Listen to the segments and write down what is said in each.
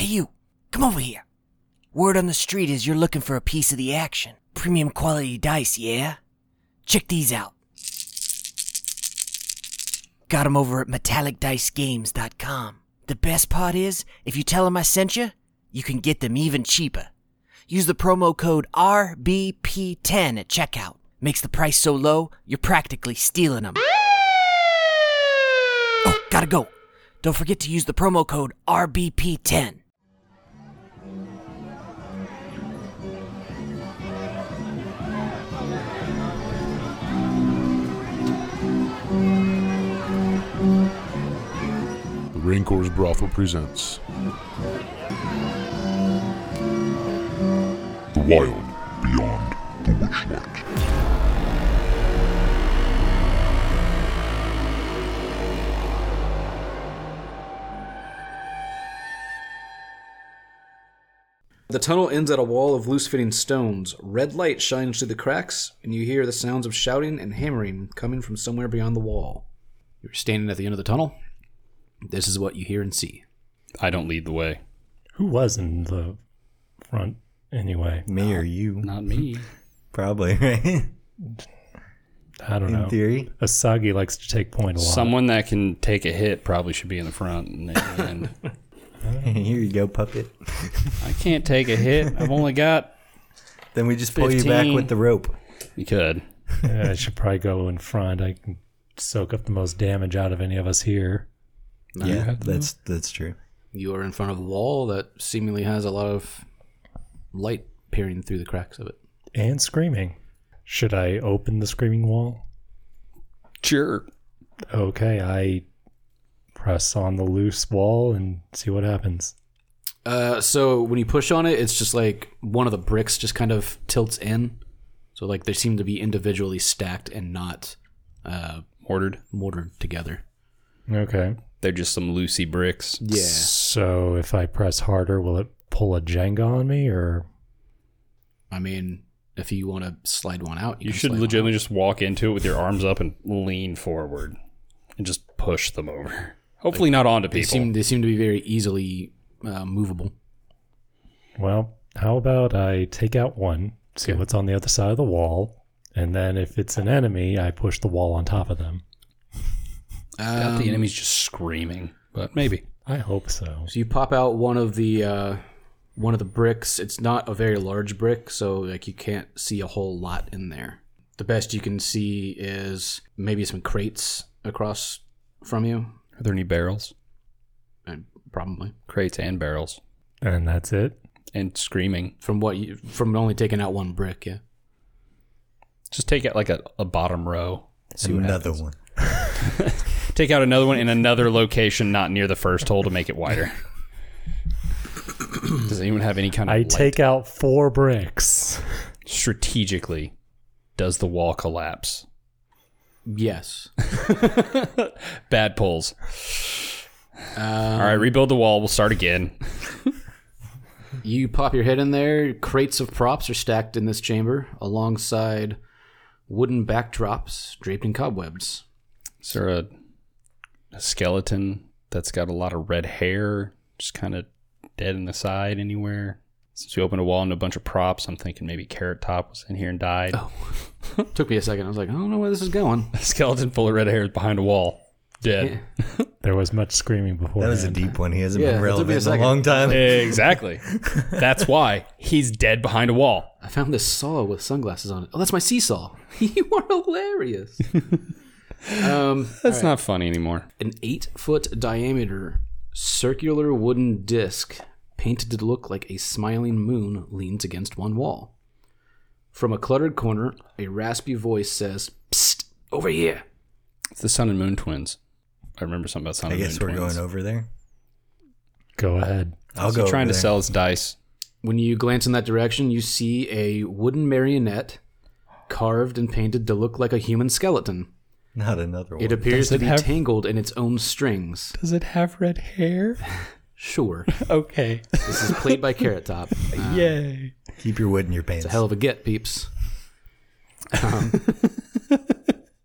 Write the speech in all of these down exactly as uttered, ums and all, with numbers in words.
you, come over here. Word on the street is you're looking for a piece of the action. Premium quality dice, yeah? Check these out. Got 'em over at metallic dice games dot com. The best part is, if you tell them I sent you, you can get them even cheaper. Use the promo code R B P ten at checkout. Makes the price so low, you're practically stealing them. Oh, gotta go. Don't forget to use the promo code R B P ten. The Raincor's Brothel presents The Wild Beyond the Witchlight. The tunnel ends at a wall of loose-fitting stones. Red light shines through the cracks, and you hear the sounds of shouting and hammering coming from somewhere beyond the wall. You're standing at the end of the tunnel. This is what you hear and see. I don't lead the way. Who was in the front anyway? Me or you? Not me. Probably, right? I don't In know. In theory. Asagi likes to take point a lot. Someone that can take a hit probably should be in the front. And, and Here you go, puppet. I can't take a hit. I've only got... Then we just pull you back with the rope. You could. Yeah, I should probably go in front. I can soak up the most damage out of any of us here. No, yeah, that's that's true. You are in front of a wall that seemingly has a lot of light peering through the cracks of it. And screaming. Should I open the screaming wall? Sure. Okay, I press on the loose wall and see what happens. Uh, so when you push on it, it's just like one of the bricks just kind of tilts in. So like they seem to be individually stacked and not uh, mortared, mortared together. Okay. They're just some loosey bricks. Yeah. So if I press harder, will it pull a Jenga on me, or? I mean, if you want to slide one out, you, You can should slide legitimately just walk into it with your arms up and lean forward and just push them over. Hopefully like, not onto they people. Seem, they seem to be very easily uh, movable. Well, how about I take out one, see okay. what's on the other side of the wall, and then if it's an enemy, I push the wall on top of them. Um, the enemy's just screaming, but maybe. I hope so. So you pop out one of the uh, one of the bricks. It's not a very large brick, so like you can't see a whole lot in there. The best you can see is maybe some crates across from you. Are there any barrels? And probably Crates and barrels. And that's it? And screaming. From what you from only taking out one brick, yeah. Just take out like a, a bottom row. See another one. Take out another one in another location, not near the first hole, to make it wider. Does anyone have any kind of I light? take out four bricks. Strategically, does the wall collapse? Yes. Bad pulls. Um, All right, rebuild the wall. We'll start again. You pop your head in there. Crates of props are stacked in this chamber alongside wooden backdrops draped in cobwebs. Is there a, a skeleton that's got a lot of red hair, just kind of dead in the side anywhere? Since we opened a wall and a bunch of props, I'm thinking maybe Carrot Top was in here and died. Oh. Took me a second. I was like, I don't know where this is going. A skeleton full of red hair is behind a wall. Dead. Yeah. There was much screaming before. That was a deep one. He hasn't Yeah, been it took me a relevant in a second. long time. Exactly. That's why he's dead behind a wall. I found this saw with sunglasses on it. Oh, that's my seesaw. You are hilarious. um, That's right. not funny anymore. An eight-foot diameter circular wooden disc painted to look like a smiling moon leans against one wall. From a cluttered corner, a raspy voice says, "Psst, over here." It's the Sun and Moon twins. I remember something about Sun I and Moon guess we're twins. going over there. Go ahead. I'll So go trying over to there. sell his dice. When you glance in that direction, you see a wooden marionette carved and painted to look like a human skeleton. Not another one. It appears Does to it be have- tangled in its own strings. Does it have red hair? Sure. Okay. This is played by Carrot Top. Uh, Yay. Keep your wood in your pants. It's a hell of a get, peeps. Um,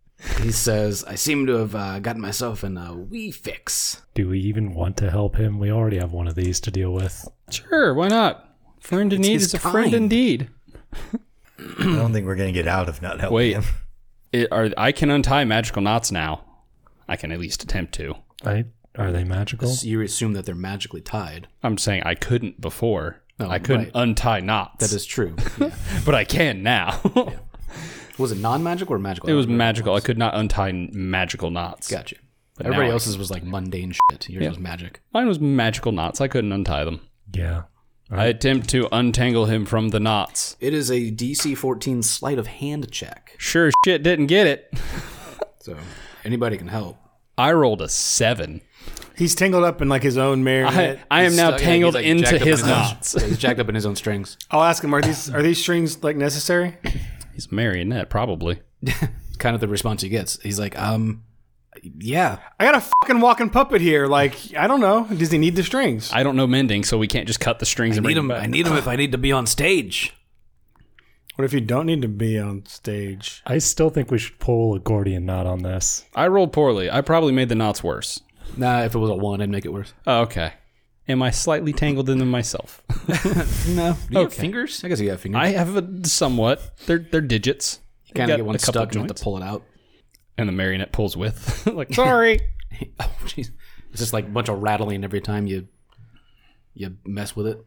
he says, I seem to have uh, gotten myself in a wee fix. Do we even want to help him? We already have one of these to deal with. Sure, why not? Friend in It's need his is a kind. friend indeed. I don't think we're going to get out of not helping Wait, him. it, are, I can untie magical knots now. I can at least attempt to. I, are they magical? So you assume that they're magically tied. I'm saying I couldn't before. Oh, I couldn't right. untie knots. That is true. Yeah. but I can now. Was it non-magical or magical? It was magical. I could not untie n- magical knots. Gotcha. But Everybody now I else's was like mundane shit. Yours Yeah. was magic. Mine was magical knots. I couldn't untie them. Yeah. I attempt to untangle him from the knots. It is a D C fourteen sleight of hand check. Sure as shit didn't get it. So anybody can help. I rolled a seven. He's tangled up in like his own I, marionette. I am He's now stuck- yeah, tangled he's, like, into jacked up his in own- knots. yeah, he's jacked up in his own strings. I'll ask him: Are these are these strings like necessary? He's a marionette, probably. Kind of the response he gets. He's like, um, yeah. I got a fucking walking puppet here. Like I don't know. Does he need the strings? I don't know mending, so we can't just cut the strings I and bring need them him. back. I need him if I need to be on stage. What if you don't need to be on stage? I still think we should pull a Gordian knot on this. I rolled poorly. I probably made the knots worse. Nah, if it was a one, I'd make it worse. Oh, okay. Am I slightly tangled in them myself? No. Do you have Okay. fingers? I guess you have fingers. I have a somewhat. They're they're digits. kind Got of get one a couple stuck and you have joints. to pull it out. And the marionette pulls with. like, sorry. Oh, jeez. It's just like a bunch of rattling every time you you mess with it.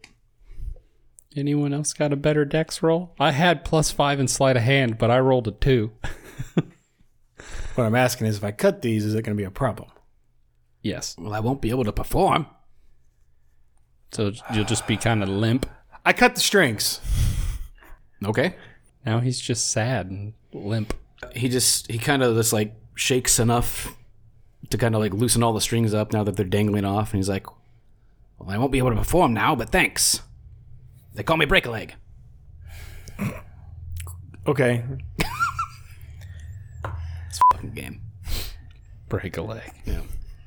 Anyone else got a better dex roll? I had plus five in sleight of hand, but I rolled a two. What I'm asking is, if I cut these, is it going to be a problem? Yes. Well, I won't be able to perform. So you'll just be kind of limp. I cut the strings. Okay. Now he's just sad and limp. He just he kind of just like shakes enough to kind of like loosen all the strings up now that they're dangling off, and he's like, "Well, I won't be able to perform now, but thanks. They call me Break a Leg." Okay. Fucking game. Break a leg. Yeah.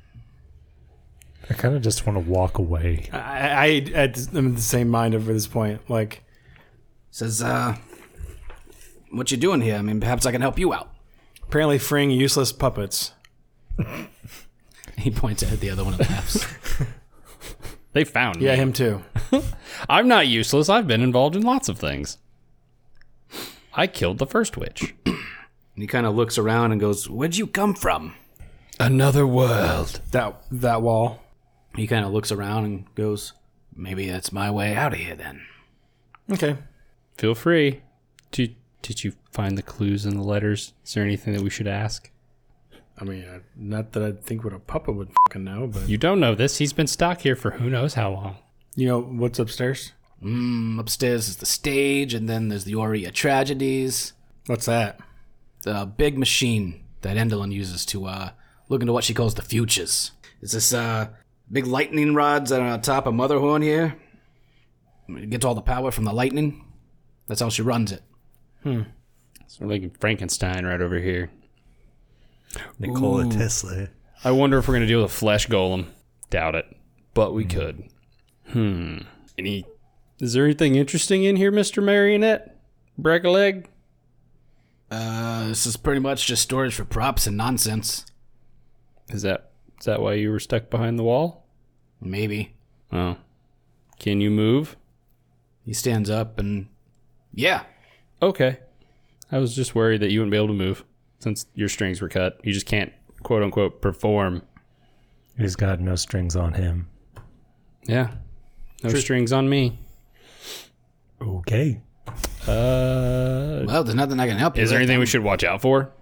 I kind of just want to walk away. I, I I'm in the same mind over this point. Like, Says, uh, what you doing here? I mean, perhaps I can help you out. apparently freeing useless puppets. He points at the other one and laughs. They found me. Yeah, him too. I'm not useless. I've been involved in lots of things. I killed the first witch. And he kind of looks around and goes, "Where'd you come from?" Another world. That that wall. He kind of looks around and goes, "Maybe that's my way out of here then." Okay. Feel free. Did, did you find the clues in the letters? Is there anything that we should ask? I mean, I, not that I think what a puppet would fucking know, but You don't know this. He's been stuck here for who knows how long. you know what's upstairs? Mm, upstairs is the stage, and then there's the Aurea Tragedies. What's that? The big machine that Endelin uses to uh, look into what she calls the futures. It's this uh, big lightning rods that are on top of Motherhorn here. It gets all the power from the lightning. That's how she runs it. So like Frankenstein right over here. Nikola Tesla. I wonder if we're going to deal with a flesh golem. Doubt it. But we could. Hmm. Any... Is there anything interesting in here, Mister Marionette? Break a leg? Uh, this is pretty much just storage for props and nonsense. Is that is that why you were stuck behind the wall? Maybe. Oh. Can you move? He stands up and... Yeah. Okay. I was just worried that you wouldn't be able to move since your strings were cut. You just can't, quote unquote, perform. He's got no strings on him. Yeah. No strings on me. Okay. Uh, Well, there's nothing I can help you is there with. anything we should watch out for?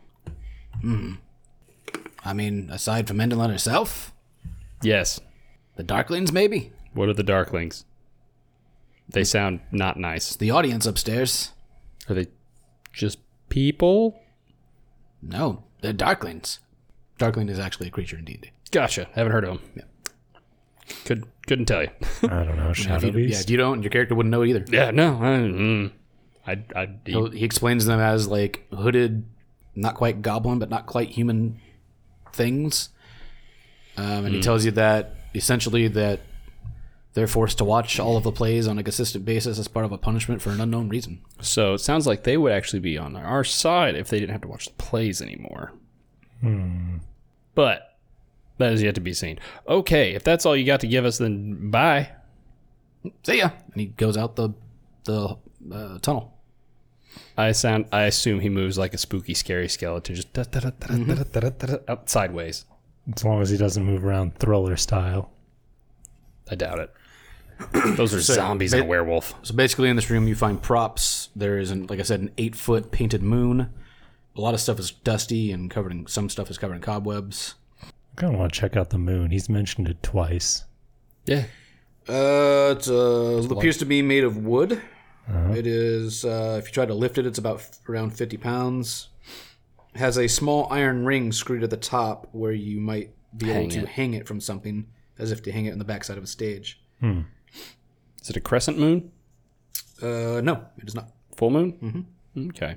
I mean, aside from Endelin herself? Yes. The Darklings, maybe? What are the Darklings? They sound not nice. The audience upstairs? Are they just people? No, they're Darklings. Darkling is actually a creature indeed. Gotcha. Haven't heard of them. Yeah. Could couldn't tell you. I don't know. If Shadow you, yeah, Beast. if you don't, your character wouldn't know either. Yeah. No. I. Mm, I. I He'll- He explains them as like hooded, not quite goblin, but not quite human things. Um, and he tells you that essentially that they're forced to watch all of the plays on a consistent basis as part of a punishment for an unknown reason. so it sounds like they would actually be on our side if they didn't have to watch the plays anymore. Hmm. But that is yet to be seen. Okay, if that's all you got to give us, then bye. See ya. And he goes out the the uh, tunnel. I sound. I assume he moves like a spooky, scary skeleton, just da, da, da, da, da, da, da, da, da, out sideways. As long as he doesn't move around thriller style. I doubt it. Those are So, zombies ba- and a werewolf. So basically, in this room, you find props. There is, an, like I said, an eight-foot painted moon. A lot of stuff is dusty and covered in. Some stuff is covered in cobwebs. I kind of want to check out the moon. He's mentioned it twice. Yeah. Uh, it's, uh, it appears to be made of wood. It is. Uh, if you try to lift it, it's about f- around fifty pounds. It has a small iron ring screwed at the top where you might be Hang able to it. hang it from something, as if to hang it on the backside of a stage. Is it a crescent moon? Uh, no, it is not. Full moon? Mm-hmm. Okay.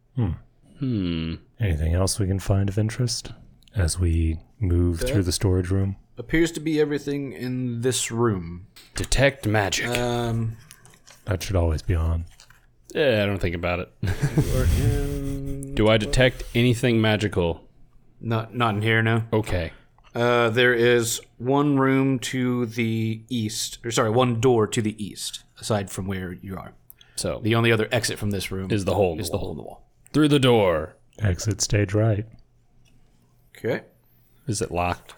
Hmm. Anything else we can find of interest as we move through the storage room? Appears to be everything in this room. Detect magic. Um, That should always be on. yeah, I don't think about it. Do I detect anything magical? not not in here, no. Okay. Uh, there is one room to the east, or sorry, one door to the east, aside from where you are. So The only other exit from this room is the hole in is the the wall. hole in the wall. Through the door. Exit stage right. Okay. Is it locked?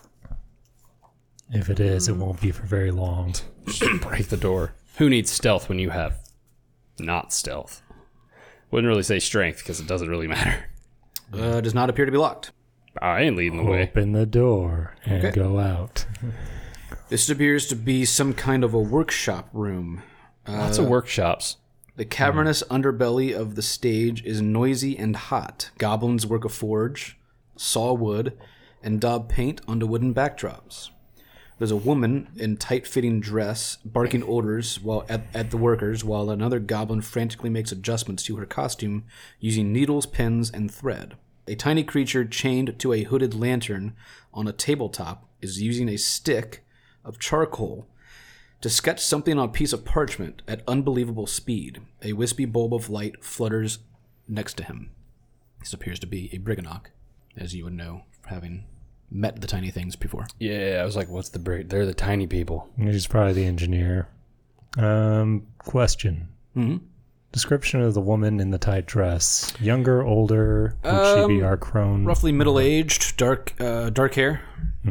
If it is, it won't be for very long. Just break the door. Who needs stealth when you have not stealth? Wouldn't really say strength because it doesn't really matter. Uh, does not appear to be locked. I ain't leading the way. Open the door and Okay. go out. This appears to be some kind of a workshop room. Lots of workshops. The cavernous underbelly of the stage is noisy and hot. Goblins work a forge, saw wood, and daub paint onto wooden backdrops. There's a woman in tight-fitting dress barking orders while at, at the workers, while another goblin frantically makes adjustments to her costume using needles, pins, and thread. A tiny creature chained to a hooded lantern on a tabletop is using a stick of charcoal to sketch something on a piece of parchment at unbelievable speed. A wispy bulb of light flutters next to him. This appears to be a Briganock, as you would know, having met the tiny things before. Yeah, I was like, what's the break? They're the tiny people. He's probably the engineer. Um, question. Mm-hmm. Description of the woman in the tight dress. Younger, older? Would she be Um, our crone? Roughly middle-aged, dark, uh, dark hair.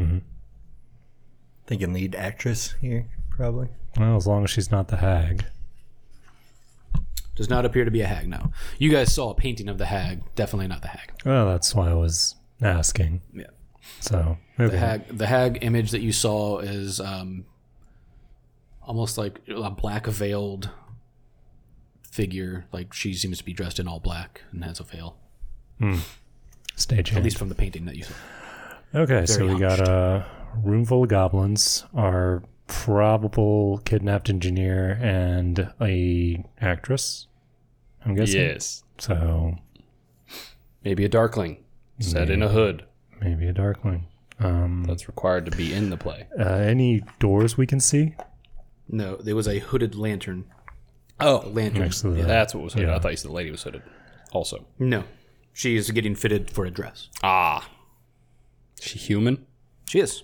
Thinking lead actress here, probably. Well, as long as she's not the hag. Does not appear to be a hag. No, you guys saw a painting of the hag. Definitely not the hag. Well, that's why I was asking. Yeah. So, okay. The hag, the hag image that you saw is um, almost like a black veiled figure. Like she seems to be dressed in all black and has a veil. Stage At hand. least from the painting that you saw. Okay, so very we got a room full of goblins, our probable kidnapped engineer, and a actress, I'm guessing. Yes. So, Maybe a darkling set in a hood. maybe a darkling. Um, That's required to be in the play. uh, any doors we can see? No, there was a hooded lantern. Oh, A lantern. Next to the, that's what was hooded. Yeah. I thought you said the lady was hooded. Also. No, she is getting fitted for a dress. Ah. Is she human? She is.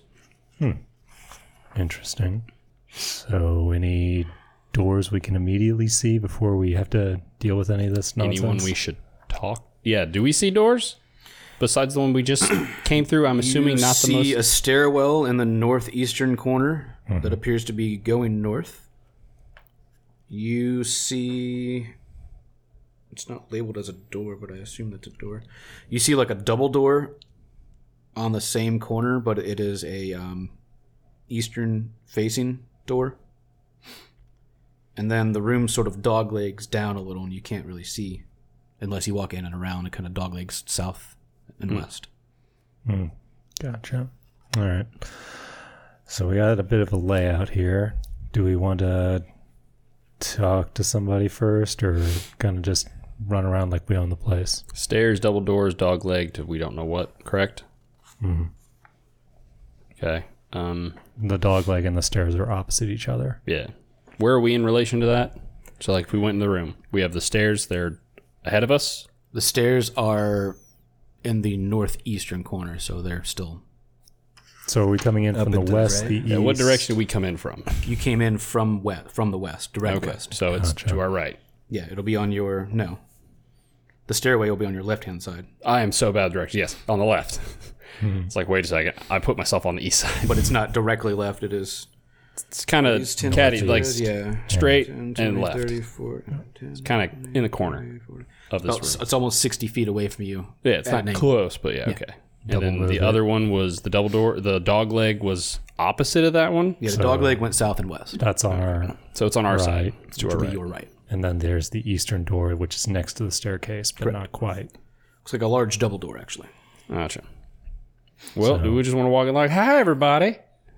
Interesting. So, any doors we can immediately see before we have to deal with any of this nonsense? Anyone we should talk? Yeah, do we see doors? Besides the one we just came through, I'm assuming you not the see most... a stairwell in the northeastern corner that appears to be going north. You see... It's not labeled as a door, but I assume that's a door. You see like a double door on the same corner, but it is a um, eastern-facing door. And then the room sort of doglegs down a little, and you can't really see unless you walk in and around. It kind of doglegs south and west. Gotcha. All right. So we got a bit of a layout here. Do we want to talk to somebody first, or kind of just run around like we own the place? Stairs, double doors, dog-legged, we don't know what, correct? Mm-hmm. Okay. Um, The dog leg and the stairs are opposite each other. yeah. Where are we in relation to that? So, like, if we went in the room, we have the stairs, they're ahead of us. The stairs are in the northeastern corner, so they're still... So are we coming in Up from the and to the west, right? the east? Yeah, what direction did we come in from? You came in from west, from the west, direct Okay, west. so it's Gotcha. to our right. Yeah, it'll be on your... No. The stairway will be on your left-hand side. I am so bad direction. Yes, on the left. It's like, wait a second. I put myself on the east side. But it's not directly left, it is... It's kind of It's ten, catty, ten, like yeah. straight ten, and twenty, left. thirty, forty, ten, Kind of in the corner forty. of this Oh, it's, room. it's almost sixty feet away from you. Yeah, it's at not an angle. close, but yeah, okay. And Double then move the it. other one was the double door. The dog leg was opposite of that one. Yeah, the So- dog leg went south and west. That's on our, So it's on our Right. side. It's to Which our will be right. your right. and then there's the eastern door, which is next to the staircase, but not quite. Looks like a large double door, actually. Gotcha. Well, So- do we just want to walk in like, hi, everybody?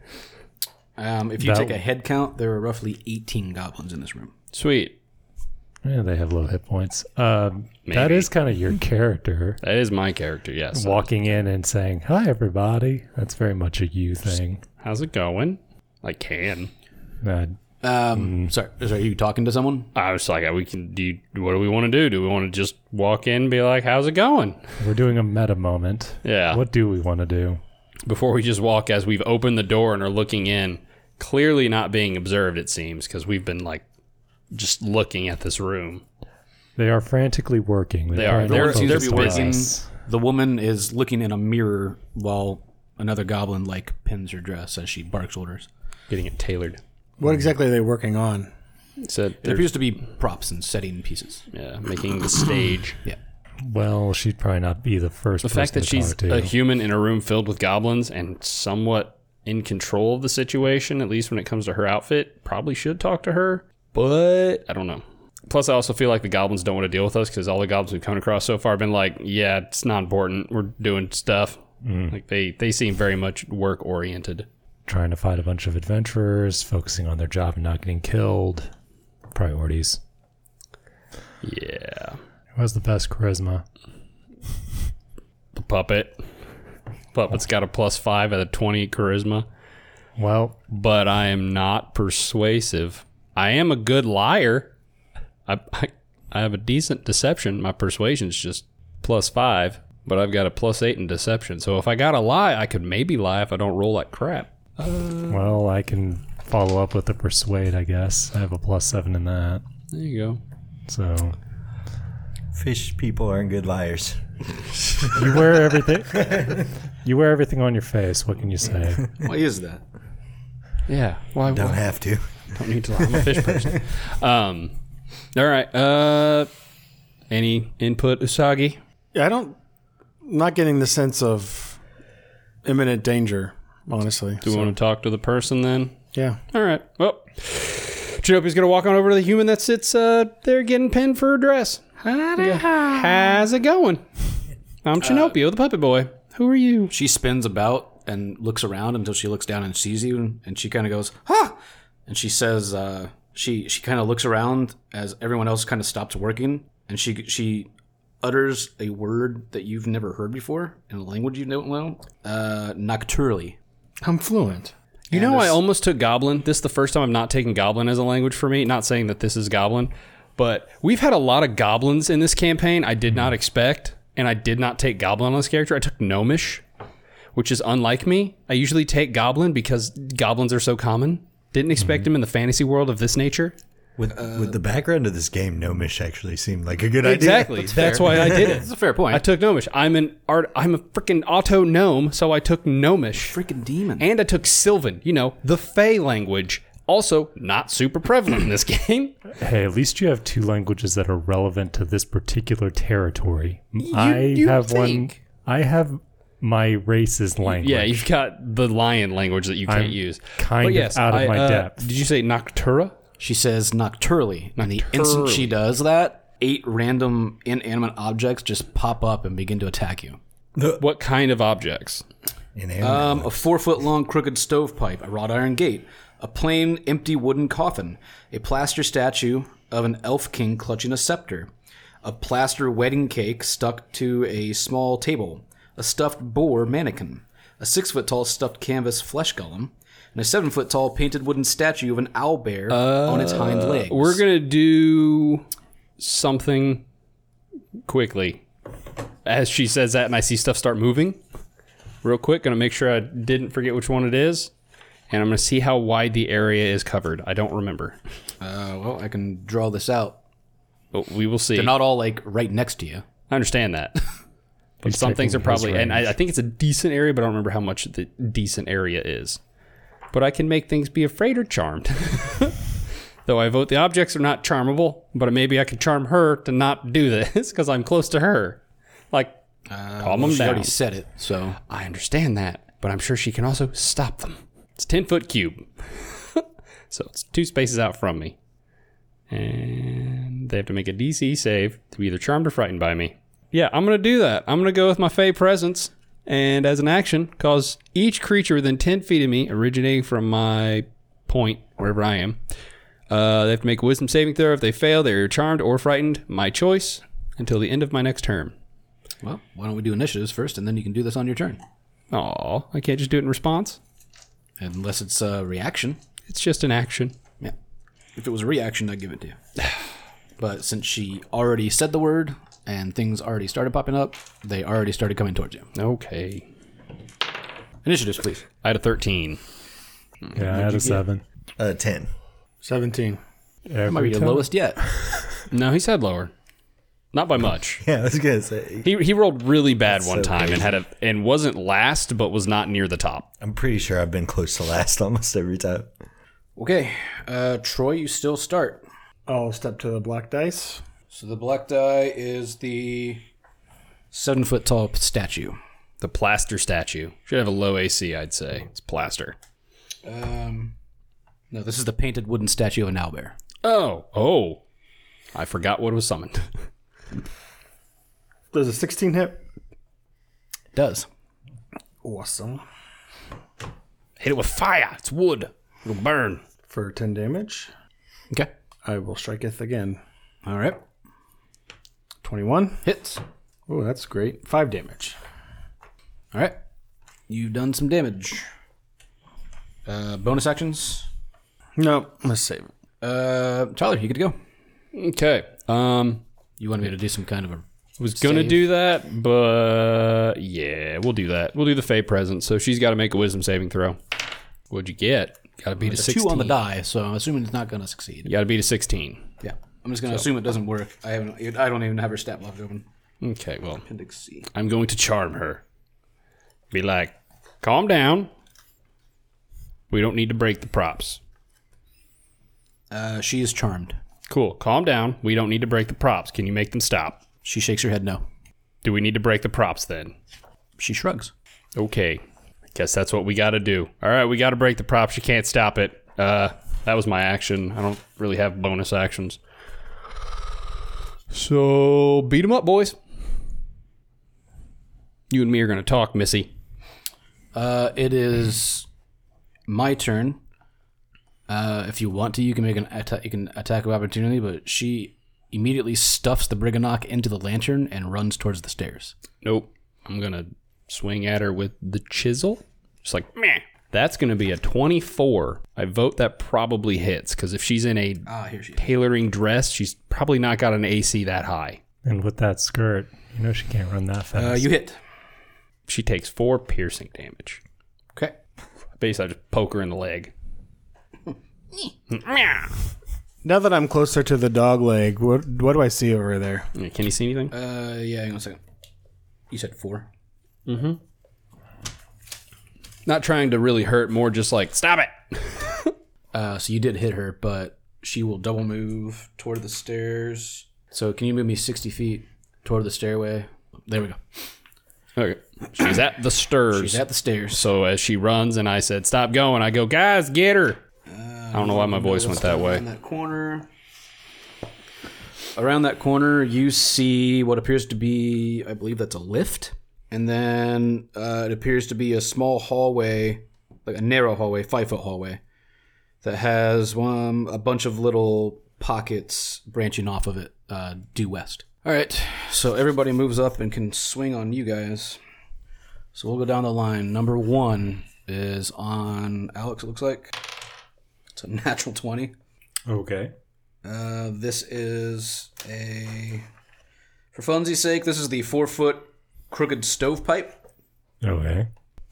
Um, if you That- take a head count, there are roughly eighteen goblins in this room. Sweet. Yeah, they have low hit points. Um, that Maybe. is kind of your character. That is my character, yes. Walking in and saying, hi, everybody. That's very much a you thing. How's it going? I can. Uh, Um, sorry, sorry, are you talking to someone? I was like, we can do you, what do we want to do? Do we want to just walk in and be like, how's it going? we're doing a meta moment. Yeah. What do we want to do? Before we just walk as we've opened the door and are looking in, clearly not being observed, it seems, because we've been like just looking at this room. They are frantically working. They are. probably They're- not Seems to be focused on working. us. The woman is looking in a mirror while another goblin like pins her dress as she barks orders. Getting it tailored. What exactly are they working on? So It appears to be props and setting pieces. yeah, making the stage. Yeah. Well, she'd probably not be the first The person fact that to she's talk to. a human in a room filled with goblins and somewhat in control of the situation, at least when it comes to her outfit, probably should talk to her. But I don't know. Plus, I also feel like the goblins don't want to deal with us because all the goblins we've come across so far have been like, yeah, it's not important. We're doing stuff. Like they, they seem very much work oriented. Trying to fight a bunch of adventurers, focusing on their job and not getting killed. Priorities. Yeah. Who has the best charisma? The puppet. Puppet's got a plus five out of twenty charisma, Well, but I am not persuasive. I am a good liar. I, I, I have a decent deception. My persuasion's just plus five, but I've got a plus eight in deception. So if I got to lie, I could maybe lie if I don't roll like crap. well, I can follow up with a persuade, I guess. I have a plus seven in that. There you go. So Fish people aren't good liars. you wear everything. You wear everything on your face. What can you say? Why is that? Yeah. Well, I Don't have to. don't need to lie. I'm a fish person. Um. All right. Uh. Any input, Usagi? Yeah, I don't. I'm not getting the sense of imminent danger, honestly. Do we So, want to talk to the person then? yeah. All right. Well, Chinopi's going to walk on over to the human that sits uh, there getting pinned for a dress. How's it going? I'm Chinopio, the puppet boy. Who are you? She spins about and looks around until she looks down and sees you, and she kind of goes, "Ha!" And she says, uh, she she kind of looks around as everyone else kind of stops working, and she she utters a word that you've never heard before in a language you don't know, uh, nocturally. I'm fluent. You know, I almost took Goblin. This is the first time I've not taken Goblin as a language for me. Not saying that this is Goblin, but we've had a lot of Goblins in this campaign I did not expect, and I did not take Goblin on this character. I took Gnomish, which is unlike me. I usually take Goblin because Goblins are so common. Didn't expect him in the fantasy world of this nature. With with the background of this game, Gnomish actually seemed like a good idea. Exactly. That's, why I did it. That's a fair point. I took Gnomish. I'm an art. I'm a freaking auto gnome, so I took Gnomish. freaking demon. And I took Sylvan, you know, the Fey language. Also, not super prevalent in this game. Hey, at least you have two languages that are relevant to this particular territory. I you have think. one. I have my race's language. Yeah, you've got the lion language that you can't I'm use. kind But of yes, out of I, my uh, depth. Did you say Noctura? She says nocturally, and the instant she does that, eight random inanimate objects just pop up and begin to attack you. What kind of objects? Inanimate. Um, a four foot long crooked stovepipe, a wrought iron gate, a plain empty wooden coffin, a plaster statue of an elf king clutching a scepter, a plaster wedding cake stuck to a small table, a stuffed boar mannequin, a six foot tall stuffed canvas flesh golem, and a seven foot tall painted wooden statue of an owl bear on its hind legs. We're going to do something quickly. as she says that and I see stuff start moving, real quick, going to make sure I didn't forget which one it is. And I'm going to see how wide the area is covered. I don't remember. Uh, well, I can draw this out. But we will see. They're not all, like, right next to you. I understand that. But He's some things are checking his probably... And I, range. I think it's a decent area, but I don't remember how much the decent area is. But I can make things be afraid or charmed. Though I vote the objects are not charmable, but maybe I can charm her to not do this because I'm close to her. Like, Uh, calm well, them she down. already said it, so... I understand that, but I'm sure she can also stop them. It's a ten-foot cube. So it's two spaces out from me. And they have to make a D C save to be either charmed or frightened by me. Yeah, I'm going to do that. I'm going to go with my Fey Presence. And as an action, cause each creature within ten feet of me, originating from my point, wherever I am, uh, they have to make a wisdom saving throw. If they fail, they're charmed or frightened. My choice until the end of my next turn. Well, why don't we do initiatives first, and then you can do this on your turn. Aw, I can't just do it in response? Unless it's a reaction. It's just an action. Yeah. If it was a reaction, I'd give it to you. But since she already said the word, and things already started popping up, they already started coming towards you. Okay. Initiatives, please. I had a thirteen. Yeah, I had a seven. Uh, ten. seventeen. That might be your time- lowest yet. No, he said lower. Not by much. Yeah, I was gonna say. He he rolled really bad That's one so time and crazy. had a and wasn't last, but was not near the top. I'm pretty sure I've been close to last almost every time. Okay. Uh, Troy, you still start. I'll step to the black dice. So the black die is the seven-foot-tall statue. The plaster statue should have a low A C. I'd say it's plaster. Um, no, this is the painted wooden statue of an owlbear. Oh oh, I forgot what was summoned. Does a sixteen hit? It does. Awesome. Hit it with fire. It's wood. It'll burn. For ten damage, Okay. I will striketh again. All right. twenty-one. Hits. Oh, that's great. five damage. All right. You've done some damage. Uh, bonus actions. No, let's save it. Uh, Tyler, you get to go. Okay. Um, You wanted me to do some kind of a... was gonna Save. do that, but yeah, we'll do that. We'll do the Fey present. So she's got to make a wisdom saving throw. What'd you get? Got to beat a It's a sixteen. two on the die, so I'm assuming it's not going to succeed. You got to beat a sixteen. Yeah. I'm just going to assume it doesn't work. I haven't. I don't even have her stat block open. Okay. Well, Appendix C. I'm going to charm her. Be like, calm down. We don't need to break the props. Uh, she is charmed. Cool. Calm down. We don't need to break the props. Can you make them stop? She shakes her head no. Do we need to break the props then? She shrugs. Okay. I guess that's what we got to do. All right. We got to break the props. You can't stop it. Uh, that was my action. I don't really have bonus actions. So beat them up, boys. You and me are going to talk, Missy. Uh, it is my turn. Uh, if you want to, you can make an atta- you can attack of opportunity, but she immediately stuffs the Briganock into the lantern and runs towards the stairs. Nope. I'm going to swing at her with the chisel. Just like, meh. That's going to be a twenty-four. I vote that probably hits, because if she's in a Ah, here she is. tailoring dress, she's probably not got an A C that high. And with that skirt, you know she can't run that fast. Uh, you hit. She takes four piercing damage. Okay. Basically, I just poke her in the leg. Now that I'm closer to the dog leg, what what do I see over there? Can you see anything? Uh, yeah, hang on a second. You said four. Not trying to really hurt, more just like, stop it! Uh, so you did hit her, but she will double move toward the stairs. So can you move me sixty feet toward the stairway? There we go. Okay. She's at the stairs. She's at the stairs. So as she runs and I said, stop going, I go, guys, get her! I don't know why my voice went that way. Around that corner. Around that corner, you see what appears to be, I believe that's a lift. And then uh, it appears to be a small hallway, like a narrow hallway, five foot hallway, that has one, a bunch of little pockets branching off of it uh, due west. All right, so everybody moves up and can swing on you guys. So we'll go down the line. Number one is on Alex, it looks like. It's a natural twenty. Okay. Uh, this is a, for funsies' sake, this is the four foot Crooked Stovepipe. Okay.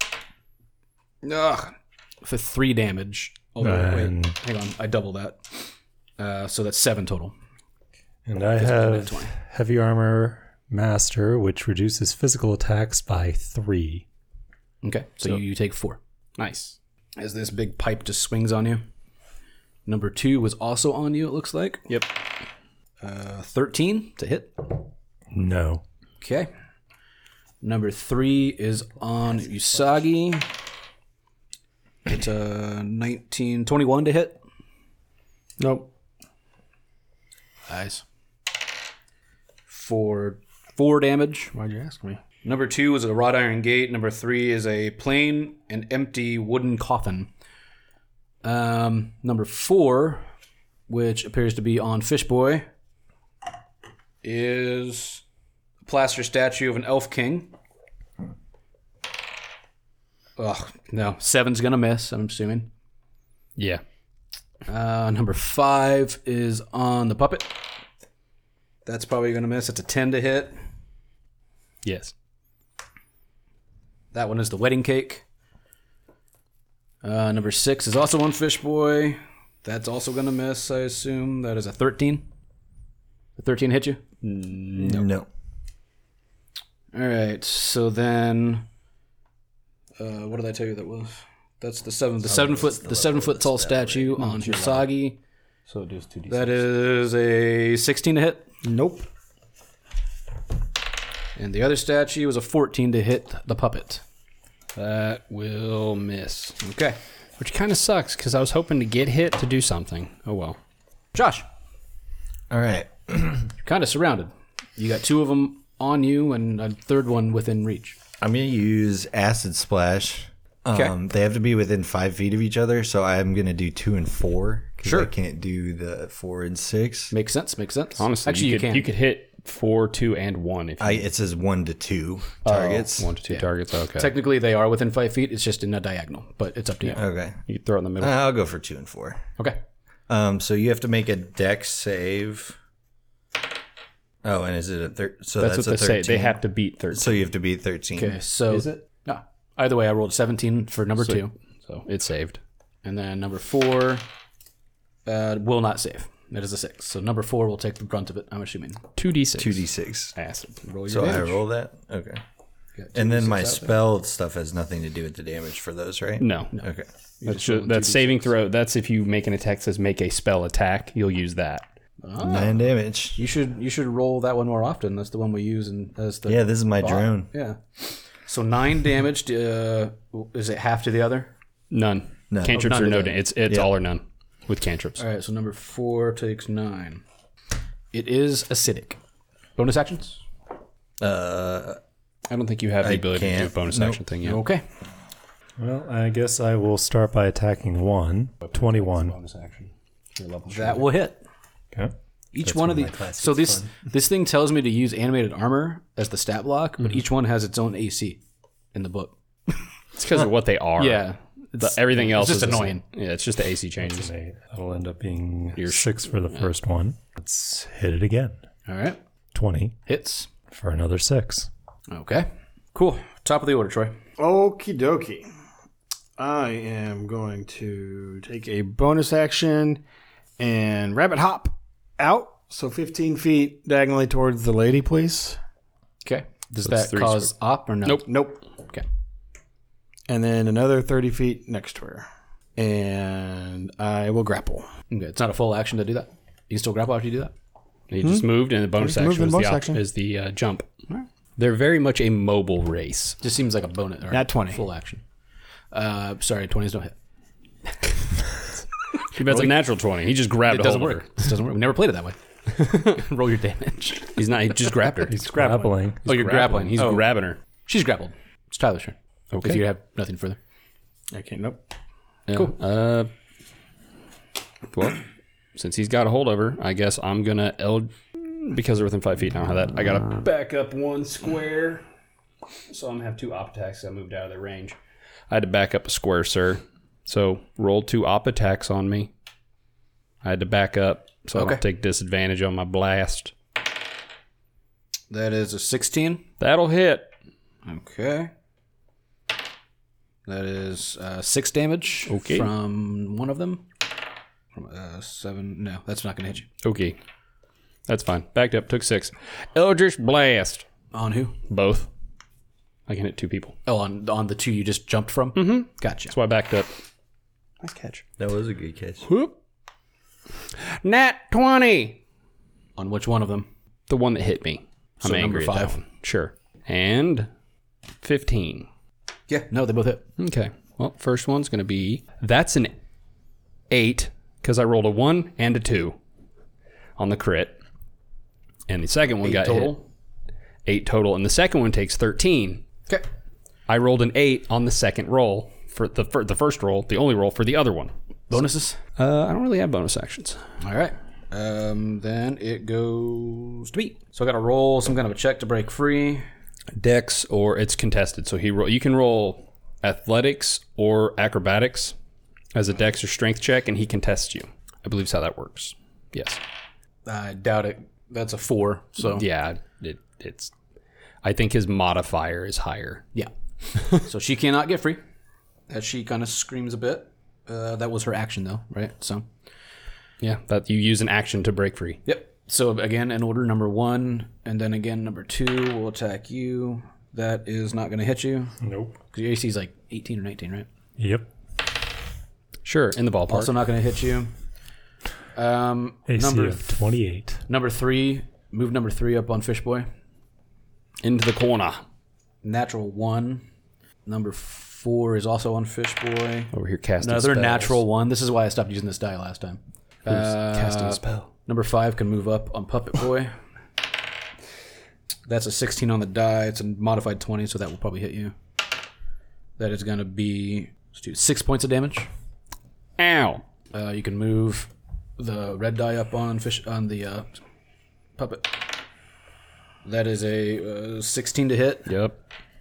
Ugh. For three damage. Oh, And- wait. Hang on. I double that. Uh, so that's seven total. And I Physical have twenty. Heavy Armor Master, which reduces physical attacks by three. Okay. So, So- you, you take four. Nice. As this big pipe just swings on you. Number two was also on you, it looks like. Yep. Uh, thirteen to hit. No. Okay. Number three is on Usagi. It's a nineteen, twenty-one to hit. Nope. Nice. For four damage. Why'd you ask me? Number two is a wrought iron gate. Number three is a plain and empty wooden coffin. Um, number four, which appears to be on Fishboy, is a plaster statue of an elf king. Ugh, no. Seven's gonna miss, I'm assuming. Yeah. Uh, number five is on the puppet. That's probably gonna miss. It's a ten to hit. Yes. That one is the wedding cake. Uh, number six is also on Fishboy. That's also going to miss, I assume. That is a thirteen. The thirteen hit you? No. All right. So then, uh, what did I tell you that was? That's the seven. The seven foot. The seven foot tall statue on Usagi. So it does two d six. That is a sixteen to hit. Nope. And the other statue was a fourteen to hit the puppet. That will miss. Okay. Which kind of sucks because I was hoping to get hit to do something. Oh well. Josh, All right. you're kind of surrounded. You got two of them on you and a third one within reach. I'm going to use Acid Splash. Okay. Um, they have to be within five feet of each other, so I'm going to do two and four. 'Cause Sure. I can't do the four and six. Makes sense. Makes sense. Honestly, actually, you, you, could, can. you could hit four, two, and one if you I, it says one to two targets. one to two targets. Okay. Technically, they are within five feet. It's just in a diagonal, but it's up to you. Okay. You throw it in the middle. I'll go for two and four. Okay. Um, so you have to make a dex save. Oh, and is it a thir- so that's, that's, what a they thirteen. say. They have to beat thirteen. So you have to beat thirteen. Okay. So Is it? No. Either way, I rolled seventeen for number two, So it's saved. and then number four uh, will not save. That is a six. So number four will take the brunt of it. I'm assuming. two d six. two d six. Acid. Roll your So I damage. roll that. Okay. You got And then two d six my out there. spell stuff has nothing to do with the damage for those, right? No. Okay. That's, just roll that's two d six. saving throw. That's if you make an attack that says make a spell attack, you'll use that. Nine damage. You should you should roll that one more often. That's the one we use, and as the Yeah, this is my bot. drone. Yeah. So nine damage. To, uh, is it half to the other? None. No. Cantrips Oh, none are to no. the- Da- it's it's Yeah. all or none with cantrips. All right. So number four takes nine. It is acidic. Bonus actions. Uh, I don't think you have the I ability to do a can't. bonus Nope. action thing yet. Okay. Well, I guess I will start by attacking one. twenty-one. Bonus action. Your level That will hit. Okay. Each one of one the of my classics so this fun. this thing tells me to use animated armor as the stat block, but each one has its own A C in the book. It's because of what they are. Yeah, The, everything else just is the annoying. same. Yeah, it's just the A C changes. Eight. That'll end up being Your sh- six for the first one. Let's hit it again. All right, twenty hits. for another six. Okay, cool. Top of the order, Troy. Okie dokie. I am going to take a bonus action and rabbit hop out. So fifteen feet diagonally towards the lady, please. Okay, does So it's that three cause op or no? Nope. Nope. Okay, And then another thirty feet next to her. And I will grapple. okay. It's not a full action to do that. You can still grapple after you do that. He just moved, and the bonus just moved action in is bonus the, op- action. is the uh, jump. They're very much a mobile race. Just seems like a bonus. Or Nat twenty. full action. Uh, sorry, twenties don't hit. That's a natural twenty. He just grabbed It a doesn't hold of work. This doesn't work. We never played it that way. Roll your damage. her. He's not. He just grabbed her. He's Grappling. Oh, you're grappling. He's Oh. grabbing her. She's grappled. It's Tyler's turn. Okay. If you have nothing further. I can't. Nope. Yeah. Cool. Uh, well, since he's got a hold of her, I guess I'm gonna L because they're within five feet now. How that? I gotta back up one square, so I'm gonna have two op attacks. I moved out of their range. I had to back up a square, sir. So roll two op attacks on me. I had to back up, so I Okay. don't take disadvantage on my blast. That is a sixteen. That'll hit. Okay. That is uh, six damage Okay. from one of them. From uh, seven. No, that's not going to hit you. Okay. That's fine. Backed up, took six. Eldritch Blast. On who? Both. I can hit two people. Oh, on on the two you just jumped from? Mm-hmm. Gotcha. That's why I backed up. Nice catch. That was a good catch. Whoop. Nat twenty. On which one of them? The one that hit me. I'm So angry number at that five. one. Sure. And fifteen. Yeah. No, they both hit. Okay. Well, first one's going to be, that's an eight, because I rolled a one and a two on the crit. And the second one Eight got total? hit. Eight total. And the second one takes thirteen. Okay. I rolled an eight on the second roll, for the, for the first roll, the only roll for the other one. Bonuses? Uh, I don't really have bonus actions. All right. Um, then it goes to me. So I got to roll some kind of a check to break free. Dex, or it's contested. So he roll, you can roll athletics or acrobatics as a dex or strength check, and he contests you. I believe is how that works. Yes. I doubt it. That's a four. So Yeah, it, it's. I think his modifier is higher. yeah. So she cannot get free. As she kind of screams a bit. Uh, that was her action though, right? So Yeah, that you use an action to break free. yep. So again, in order, number one, and then again, number two will attack you. That is not going to hit you. Nope. Because your A C is like eighteen or nineteen, right? Yep. Sure, in the ballpark. Also not going to hit you. Um, A C number of twenty-eight. number three, move number three up on Fishboy. Into the corner. Natural one. Number four is also on Fishboy. Over here casting Another spells. natural one. This is why I stopped using this die last time. Who's Uh, casting a spell? Number five can move up on Puppet Boy. That's a sixteen on the die. It's a modified twenty, so that will probably hit you. That is going to be let's do six points of damage. Ow. Uh, you can move the red die up on fish on the uh, puppet. That is a uh, sixteen to hit. Yep.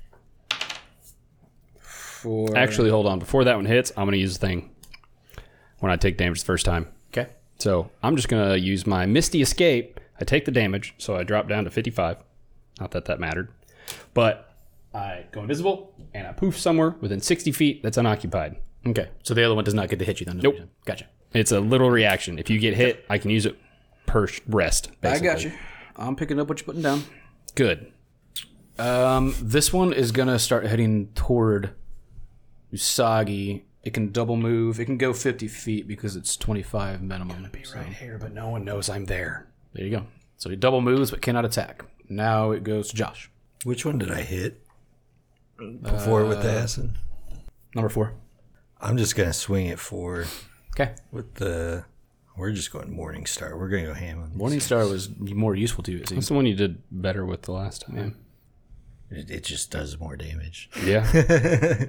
For Actually, hold on. Before that one hits, I'm going to use the thing when I take damage the first time. okay. So I'm just going to use my Misty Escape. I take the damage, so I drop down to fifty-five. Not that that mattered. But I go invisible, and I poof somewhere within sixty feet that's unoccupied. Okay. So the other one does not get to hit you then. Nope. Gotcha. It's a little reaction. If you get hit, I can use it per sh- rest, basically. I got you. I'm picking up what you're putting down. Good. Um, this one is gonna start heading toward Usagi. It can double move. It can go fifty feet because it's twenty-five minimum. So, Right here, but no one knows I'm there. there you go. So he double moves but cannot attack. Now it goes to Josh. Which one did I hit before with the acid? Number four. I'm just gonna swing it for Okay. with the. We're just going Morning Star. We're gonna go ham on these. Morning Star was more useful to you, it That's seems. the one you did better with the last time. It, it just does more damage. Yeah.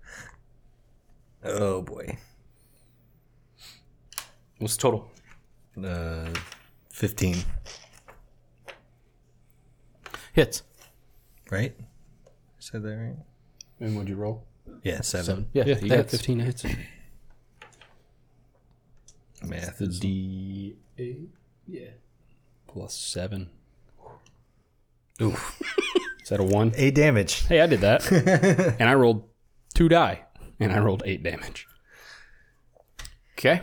Oh boy. What's the total? Uh, fifteen. Hits. Right? Said that right? And what'd you roll? Yeah, seven. Seven. Yeah, Yeah, that you got hits. fifteen hits. Math The is D eight. Yeah. Plus seven. oof. Is that a one? Eight damage. Hey, I did that. And I rolled two die. And I rolled eight damage. Okay.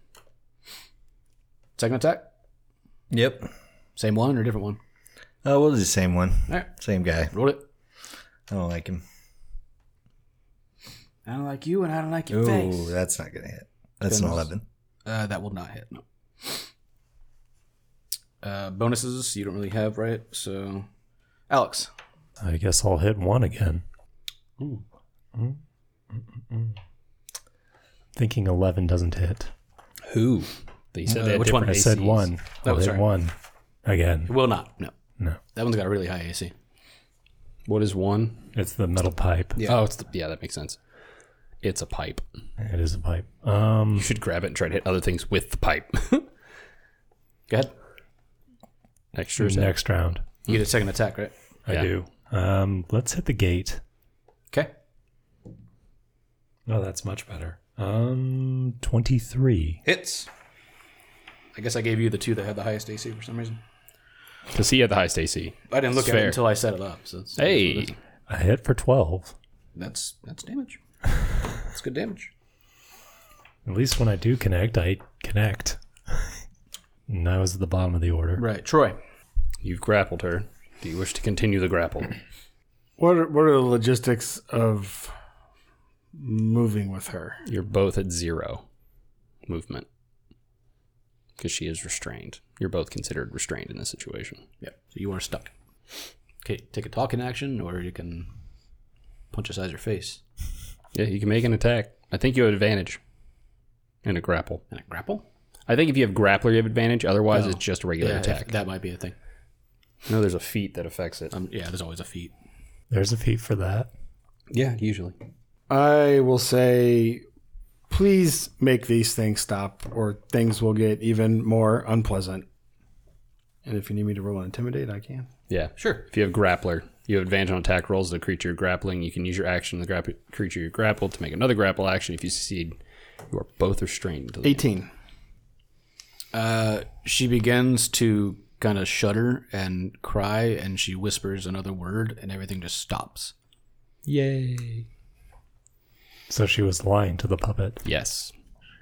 Second attack? Yep. Same one or different one? Oh, we'll do the same one. All right. Same guy. Roll it. I don't like him. I don't like you and I don't like your Ooh, face. that's not gonna hit. That's an Goodness. eleven. Uh, that will not hit, no. Uh, bonuses you don't really have, right? So, Alex. I guess I'll hit one again. Ooh. Mm, mm, mm, mm. Thinking eleven doesn't hit. Who? They said Uh, they had which one? different I said A Cs. one. Oh, I'll hit sorry. one again. It will not, no. No, That one's got a really high A C. What is one? it's the metal pipe. Yeah. Oh, it's the, yeah, that makes sense. It's a pipe. It is a pipe. Um, You should grab it and try to hit other things with the pipe. Go ahead. Extra attack. next round, You get a second attack, right? I Yeah. do. Um, let's hit the gate. Okay. Oh, that's much better. Um, twenty-three. Hits. I guess I gave you the two that had the highest A C for some reason. Because he had the highest A C. I didn't look It's at it fair. until I set it up. So it's, Hey. A hit for twelve. That's that's damage. That's good damage. At least when I do connect, I connect. And that was at the bottom of the order. Right, Troy. You've grappled her. Do you wish to continue the grapple? What are, what are the logistics of moving with her? You're both at zero movement. Because she is restrained. You're both considered restrained in this situation. Yep. So you are stuck. Okay, take a talking action, or you can punch her size your face. Yeah, you can make an attack. I think you have advantage in a grapple. And a grapple? I think if you have grappler, you have advantage. Otherwise, Oh. it's just a regular Yeah, attack. if- that might be a thing. No, there's a feat that affects it. Um, yeah, there's always a feat. There's a feat for that. Yeah, usually. I will say, please make these things stop, or things will get even more unpleasant. And if you need me to roll an intimidate, I can. Yeah. Sure. If you have grappler, you have advantage on attack rolls. The creature you're grappling, you can use your action, the grapp- creature you grappled, to make another grapple action. If you succeed, you are both restrained. until the end. eighteen. Uh, she begins to kind of shudder and cry, and she whispers another word, and everything just stops. Yay. So she was lying to the puppet. Yes.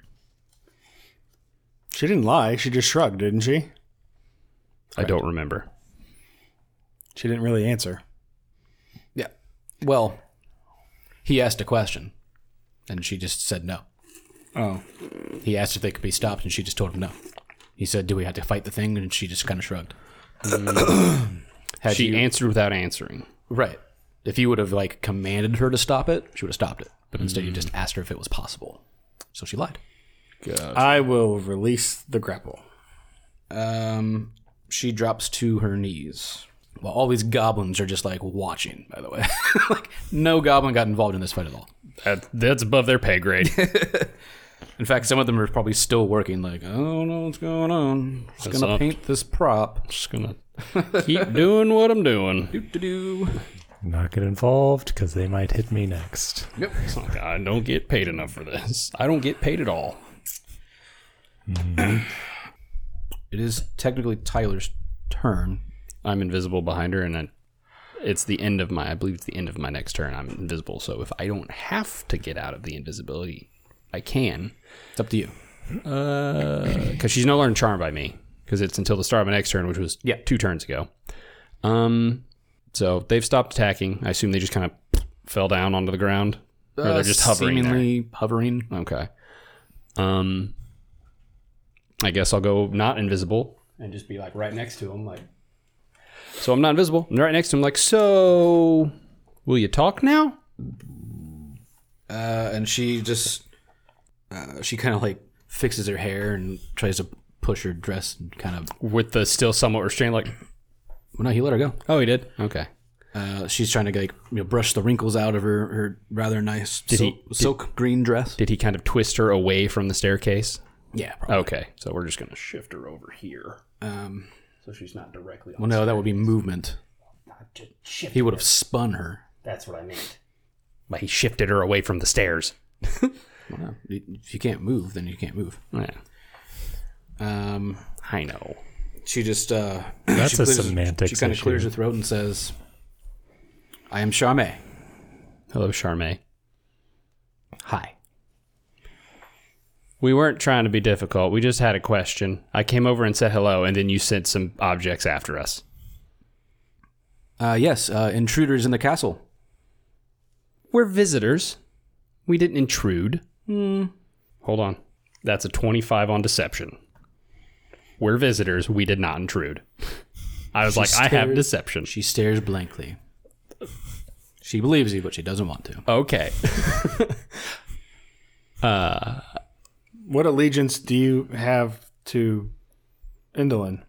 She didn't lie. She just shrugged, didn't she? I don't remember. She didn't really answer. Yeah. Well, he asked a question, and she just said no. Oh. He asked if they could be stopped, and she just told him no. He said, do we have to fight the thing? And she just kind of shrugged. Had She you- answered without answering. Right. If you would have, like, commanded her to stop it, she would have stopped it. But instead, you just asked her if it was possible. So she lied. I will release the grapple. Um, she drops to her knees. Well, all these goblins are just, like, watching, by the way. Like, no goblin got involved in this fight at all. That, that's above their pay grade. In fact, some of them are probably still working, like, I don't know what's going on. Just That's gonna up. paint this prop. Just gonna keep doing what I'm doing. Do-do-do. Not get involved because they might hit me next. Yep. It's like, I don't get paid enough for this. I don't get paid at all. It is technically Tyler's turn. I'm invisible behind her, and I, it's the end of my, I believe it's the end of my next turn. I'm invisible, so if I don't have to get out of the invisibility, I can. It's up to you. Because she's no longer charmed by me, because it's until the start of my next turn, which was Yeah. two turns ago. Um, so they've stopped attacking. I assume they just kind of fell down onto the ground, or they're just hovering there. Seemingly hovering. Okay. Um, I guess I'll go not invisible and just be like right next to him, like. So I'm not invisible. I'm right next to him, like. So, will you talk now? Uh, and she just, uh, she kind of like fixes her hair and tries to push her dress and kind of. With the still somewhat restrained, like. Well, no, he let her go. Oh, he did. Okay. Uh, she's trying to like you know, brush the wrinkles out of her, her rather nice Did silk, he- did- silk green dress. Did he kind of twist her away from the staircase? Yeah, probably. Okay. So we're just gonna shift her over here, Um, so she's not directly. On well, no, that would be movement. Shift. He would have spun her. That's what I meant. But he shifted her away from the stairs. Well, no, if you can't move, then you can't move. Yeah. Um, I know. she just uh, That's she a clears- semantics She kind of issue. clears her throat and says, "I am Charme. Hello, Charme. Hi." We weren't trying to be difficult. We just had a question. I came over and said hello, and then you sent some objects after us. Uh, yes, uh, intruders in the castle. We're visitors. We didn't intrude. Hmm. Hold on. That's a twenty-five on deception. We're visitors. We did not intrude. I was She like, I have stares- deception. She stares blankly. She believes you, but she doesn't want to. Okay. uh, What allegiance do you have to Indolin?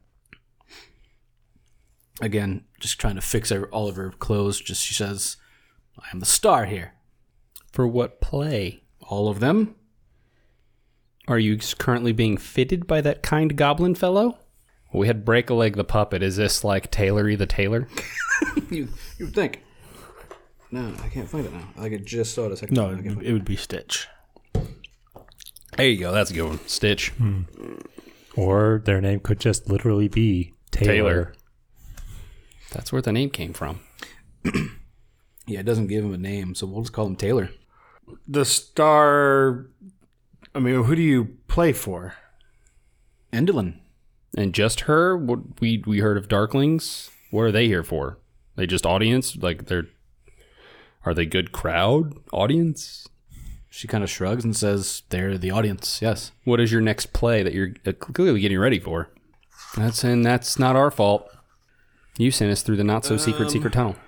Again, just trying to fix her, all of her clothes. Just she says, "I am the star here." for what play? All of them. Are you currently being fitted by that kind goblin fellow? We had Break a Leg the puppet. Is this like Tailory the tailor? you you would think. No, I can't find it now. Like I just saw it a second No, ago. I can't it, find it would be Stitch. There you go. That's a good one. Stitch. Or their name could just literally be Taylor. Taylor. That's where the name came from. Yeah, it doesn't give him a name, so we'll just call him Taylor. The star. I mean, who do you play for? Endelin. And just her? What we we heard of Darklings. What are they here for? They just audience? Like they're are they good crowd audience? She kind of shrugs and says, they're the audience, yes. What is your next play that you're uh, clearly getting ready for? That's and that's not our fault. You sent us through the not so secret Um, secret tunnel.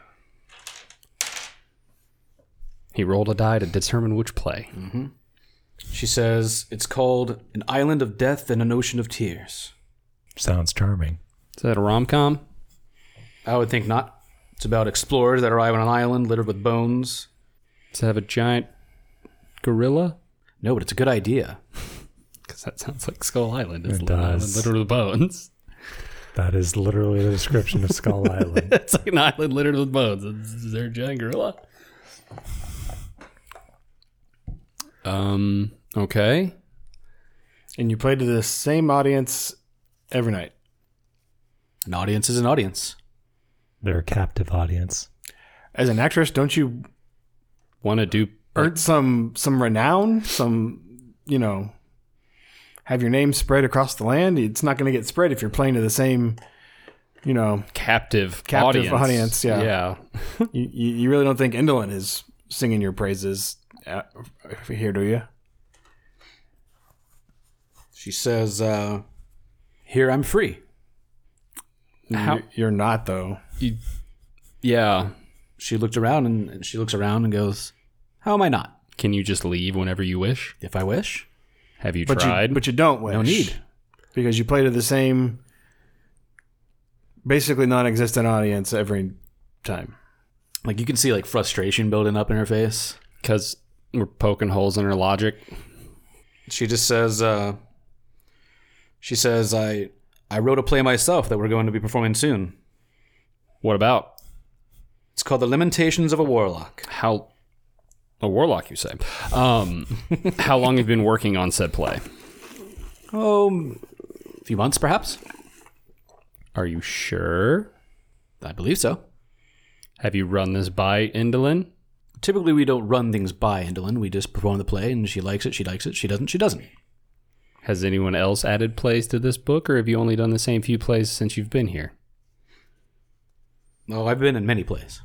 He rolled a die to determine which play. Mm-hmm. She says, it's called An Island of Death and an Ocean of Tears. Sounds charming. Is that a rom-com? I would think not. It's about explorers that arrive on an island littered with bones. Does it have a giant gorilla? No, but it's a good idea. Because that sounds like Skull Island. It's It an island does. littered with bones. That is literally the description of Skull Island. It's like an island littered with bones. Is there a giant gorilla? Um. Okay. And you play to the same audience every night. An audience is an audience. They're a captive audience. As an actress, don't you Want to do? earn some some renown? Some, you know, have your name spread across the land? It's not going to get spread if you're playing to the same, you know, Captive, Captive audience. audience, yeah. Yeah. you, you you really don't think Endelin is singing your praises uh, here, do you? She says, uh, here I'm free. How- You- You're not, though. You- yeah. She looked around and, and she looks around and goes, how am I not? Can you just leave whenever you wish? If I wish. Have you But tried? you, but you don't wish. No need. Because you play to the same, basically non-existent audience every time. Like you can see like frustration building up in her face. Because we're poking holes in her logic. She just says, uh, she says, I, I wrote a play myself that we're going to be performing soon. What about? It's called The Lamentations of a Warlock. How? A warlock, you say? Um, how long have you been working on said play? Oh, a few months perhaps. Are you sure? I believe so. Have you run this by Endelin? Typically we don't run things by Endelin. We just perform the play and she likes it, she likes it. She doesn't, she doesn't. Has anyone else added plays to this book, or have you only done the same few plays since you've been here? Oh, I've been in many plays.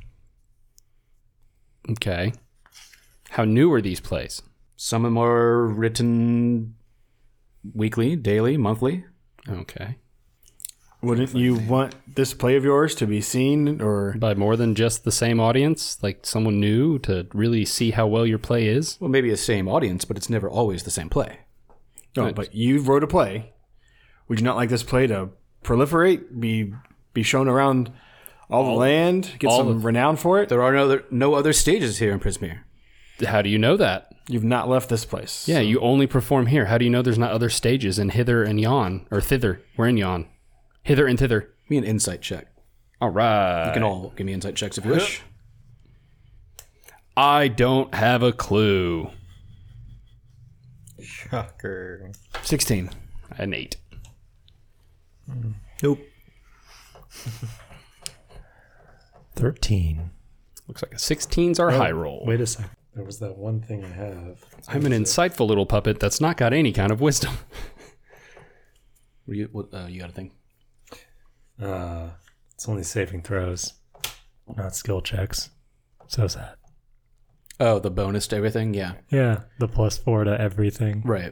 Okay. How new are these plays? Some of them are written weekly, daily, monthly. Okay. Wouldn't you want this play of yours to be seen or... By more than just the same audience? Like someone new to really see how well your play is? Well, maybe the same audience, but it's never always the same play. No, Right. but you wrote a play. Would you not like this play to proliferate, be be shown around all, the land, get all some the- renown for it? There are no other, no other stages here in Prismere. How do you know that? You've not left this place. Yeah, you only perform here. How do you know there's not other stages in hither and yon? Or thither. We're in yon. Hither and thither. Give me an insight check. All right. You can all give me insight checks if you wish. I don't have a clue. Shocker. sixteen. An eight. Nope. thirteen. Looks like a sixteen's our high roll. Wait a second. There was that one thing I have. I'm an insightful little puppet that's not got any kind of wisdom. What do you, what, uh, you got a thing? Uh, it's only saving throws, not skill checks. So sad. Oh, the bonus to everything? Yeah. Yeah, the plus four to everything. Right.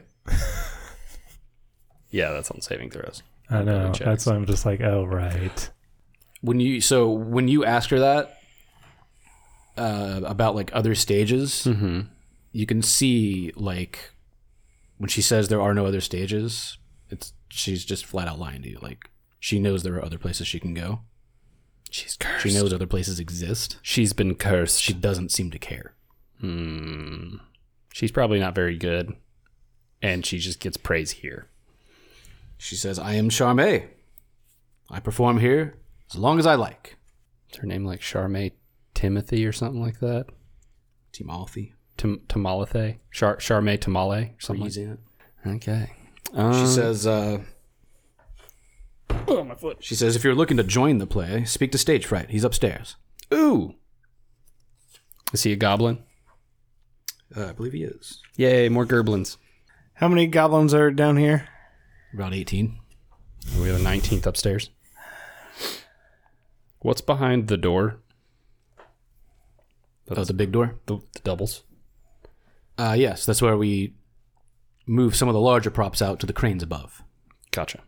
Yeah, that's on saving throws. I know. checks. That's why I'm just like, oh, right. When you so when you ask her that uh, about like other stages, Mm-hmm. you can see like when she says there are no other stages, it's she's just flat out lying to you. Like she knows there are other places she can go. She's cursed. She knows other places exist. She's been cursed. She doesn't seem to care. Hmm. She's probably not very good. And she just gets praise here. She says, "I am Charme. I perform here as long as I like." Is her name like Charme Timothy or something like that? Timothy. Tim- Tamalathe? Char- Charme Tamale? Or something like Easy it. that? Okay. She Um, says, uh, oh, my foot. she says, if you're looking to join the play, speak to Stage Fright. He's upstairs. Ooh. Is he a goblin? Uh, I believe he is. Yay, more gerblins. How many goblins are down here? About eighteen. We have a nineteenth upstairs. What's behind the door? Oh, the big door? The, the doubles. Uh, yes, that's where we move some of the larger props out to the cranes above. Gotcha.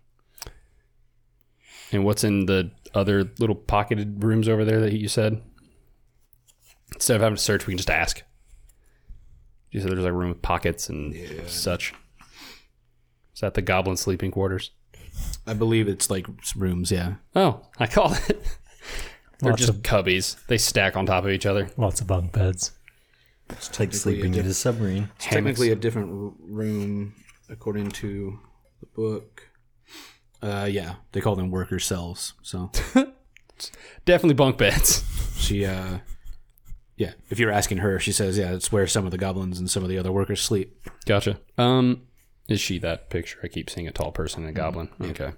And what's in the other little pocketed rooms over there that you said? Instead of having to search, we can just ask. You said there's a room with pockets and yeah. such. Is that the goblin sleeping quarters? I believe it's like rooms, yeah. Oh, I called it. They're Lots just of- cubbies. They stack on top of each other. Lots of bunk beds. It's like sleeping in a submarine. It's technically a different r- room according to the book. Uh, yeah, they call them worker cells. So Definitely bunk beds. she, uh, yeah, if you're asking her, she says, yeah, it's where some of the goblins and some of the other workers sleep. Gotcha. Um, is she that picture? I keep seeing a tall person and a goblin. Yeah. Okay.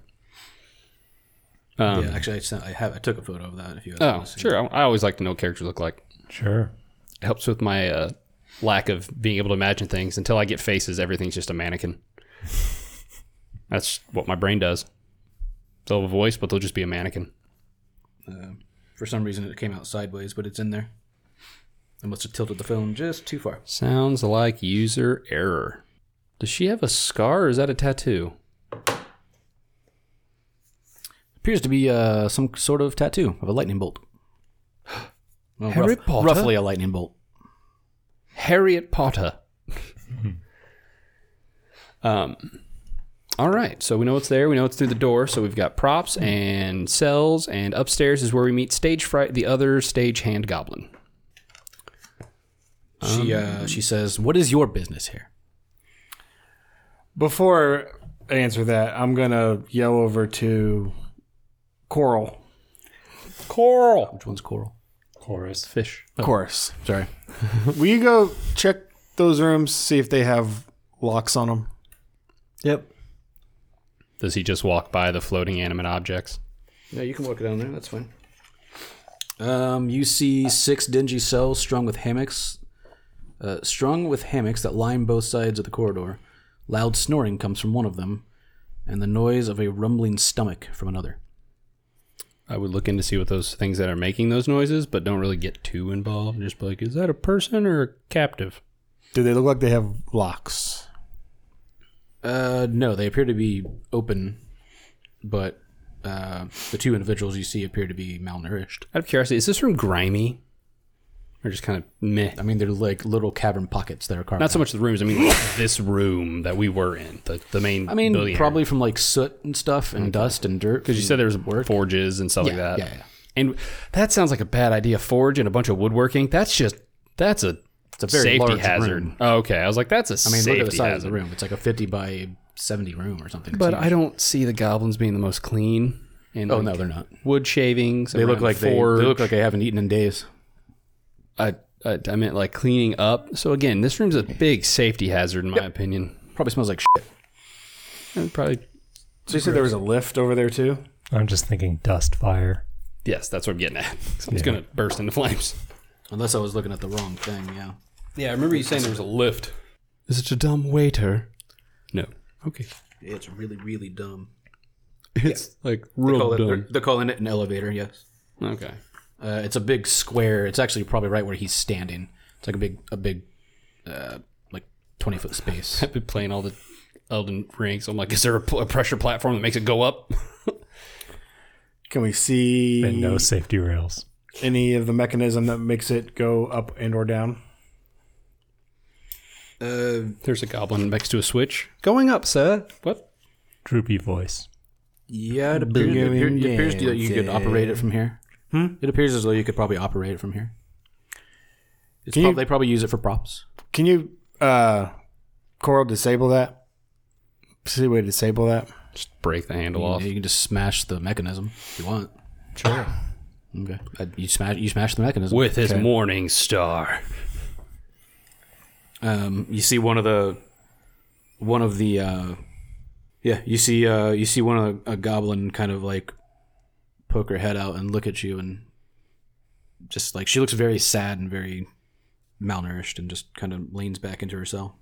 Um, yeah, actually, I, sent, I have I took a photo of that. If you guys Oh, want to see. sure. I, I always like to know what characters look like. Sure. It helps with my uh, lack of being able to imagine things. Until I get faces, everything's just a mannequin. That's what my brain does. They'll have a voice, but they'll just be a mannequin. Uh, for some reason, it came out sideways, but it's in there. I must have tilted the phone just too far. Sounds like user error. Does she have a scar or is that a tattoo? Appears to be uh, some sort of tattoo of a lightning bolt. Well, Harry rough- Potter? Roughly a lightning bolt. Harriet Potter. um, all right, so we know it's there. We know it's through the door. So we've got props and cells, and upstairs is where we meet Stage Fright, the other stagehand goblin. She uh, she says, "What is your business here?" Before I answer that, I'm going to yell over to Coral. Coral. Which one's Coral? Chorus. Fish. Chorus. Sorry. Will you go check those rooms, see if they have locks on them? Yep. Does he just walk by the floating animate objects? Yeah, you can walk down there. That's fine. Um, you see six dingy cells strung with hammocks, uh, strung with hammocks that line both sides of the corridor. Loud snoring comes from one of them, and the noise of a rumbling stomach from another. I would look in to see what those things that are making those noises, but don't really get too involved. Just be like, is that a person or a captive? Do they look like they have locks? Uh, no, they appear to be open, but uh, the two individuals you see appear to be malnourished. Out of curiosity, is this room grimy? Or just kind of meh? I mean, they're like little cavern pockets that are carved Not so out. much the rooms. I mean, like this room that we were in, the the main. I mean, building probably from like soot and stuff and dust and dirt. because you said there was work. forges and stuff like Yeah, that. yeah, yeah. And that sounds like a bad idea. Forge and a bunch of woodworking. That's just that's a It's a very safety large hazard. room. Oh, okay, I was like, that's a I mean, safety look at the size hazard. of the room. It's like a fifty by seventy room or something. It's But huge. I don't see the goblins being the most clean. And Oh like no, they're not. wood shavings. They look around like the they, they forge. look like they haven't eaten in days. I, I I meant like cleaning up. So again, this room's a big safety hazard in my opinion. Probably smells like shit. And probably So you said there was a lift over there too? I'm just thinking dust fire. yes, that's what I'm getting at. Something's Yeah. gonna burst into flames. Unless I was looking at the wrong thing. Yeah. Yeah, I remember you saying there was a lift. Is it a dumb waiter? No. Okay. It's really, really dumb. It's like They real call, it, dumb. they're, they're calling it an elevator. Yes. Okay. Uh, it's a big square. It's actually probably right where he's standing. It's like a big, a big, uh, like twenty foot space. I've been playing all the Elden Rings. I'm like, is there a, pl- a pressure platform that makes it go up? Can we see And no safety rails. any of the mechanism that makes it go up and or down? Uh, There's a goblin next to a switch. Going up, sir. What? Droopy voice. yeah, it appears, it appears, it appears that you could operate it from here. Hmm? It appears as though you could probably operate it from here. It's Can you- prob- they probably use it for props. Can you, uh, Coral, disable that? See a way to disable that? Just break the handle You, off. you can just smash the mechanism if you want. Sure. Okay. Uh, you smash. You smash the mechanism With his Okay. morning star. Um, you see one of the, one of the, uh, yeah, you see, uh, you see one of the, a goblin kind of like poke her head out and look at you, and just like she looks very sad and very malnourished and just kind of leans back into her cell.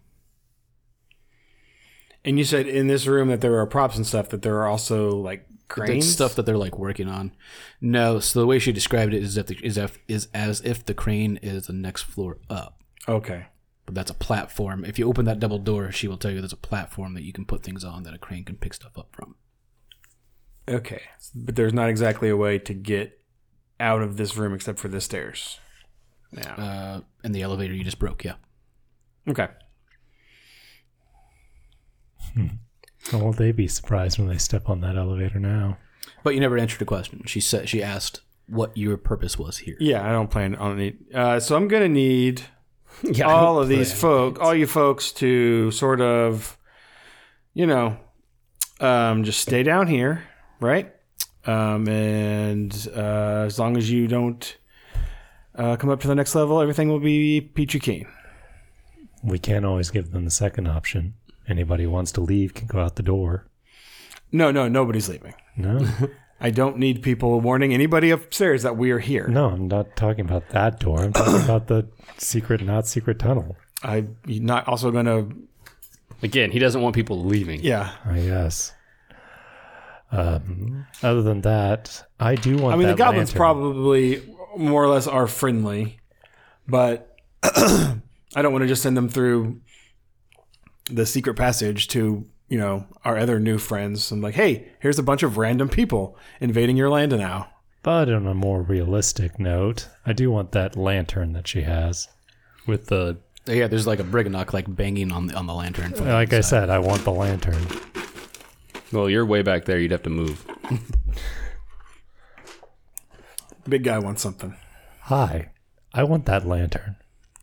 And you said in this room that there are props and stuff, that there are also like cranes? That's stuff that they're like working on. No, so the way she described it is that the, is, if, is as if the crane is the next floor up. Okay. But that's a platform. If you open that double door, she will tell you there's a platform that you can put things on that a crane can pick stuff up from. Okay. But there's not exactly a way to get out of this room except for the stairs. Yeah. Uh, and the elevator you just broke, yeah. Okay. Hmm. How will they be surprised when they step on that elevator now? But you never answered a question. She said she asked what your purpose was here. Yeah, I don't plan on it. Uh, so I'm going to need Yeah, I all don't of these plan. folk, all you folks to sort of, you know, um, just stay down here, right? Um, and uh, as long as you don't uh, come up to the next level, everything will be peachy keen. We can't always give them the second option. Anybody who wants to leave can go out the door. No, no, nobody's leaving. No, I don't need people warning anybody upstairs that we are here. no, I'm not talking about that door. I'm talking about the secret, not secret tunnel. I'm not also going to, Again, he doesn't want people leaving. yeah. I guess. Um, other than that, I do want. I mean, the that goblins lantern. probably more or less are friendly, but I don't want to just send them through the secret passage to, you know, our other new friends. I'm like, hey, here's a bunch of random people invading your land now. But on a more realistic note, I do want that lantern that she has. With the Yeah, there's like a briganock like banging on the on the lantern. from the Like I inside. said, I want the lantern. well, you're way back there. You'd have to move. Big guy wants something. Hi, I want that lantern.